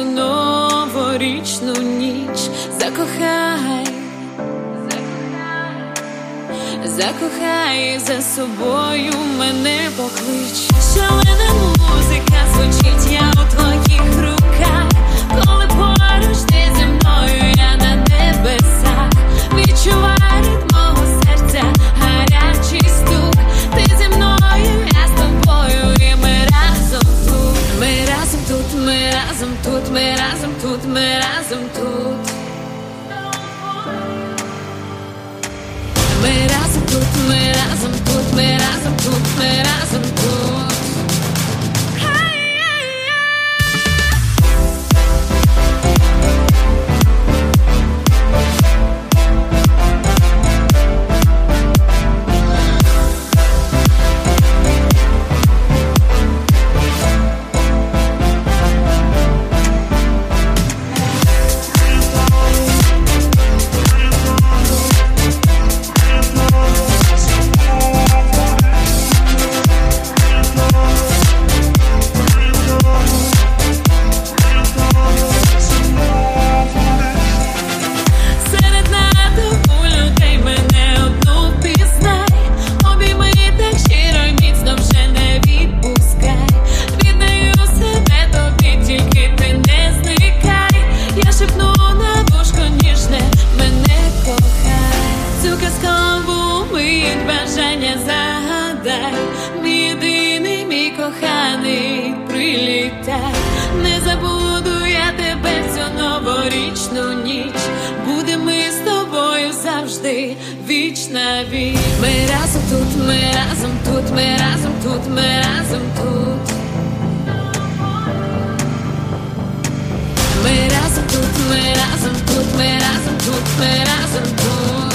цю новорічну ніч. Закохай за собою мене поклич. Шалена музика звучить, я у твоїх руках. Коли поруч ти зі мною, я на небесах. Відчуваю ритм мого серця, гарячий стук. Ти зі мною, я з тобою, і ми разом тут. Ми разом тут, ми разом тут, ми разом тут, ми разом тут. Ми разом тут, ми разом тут, ми разом тут, ми разом тут. Загадай, мій єдиний, мій коханий, прилітай. Не забуду я тебе цю новорічну ніч. Будемо ми з тобою завжди, віч на віч. Ми разом тут, ми разом тут, ми разом тут, ми разом тут. Ми разом тут, ми разом тут, ми разом тут, ми разом тут.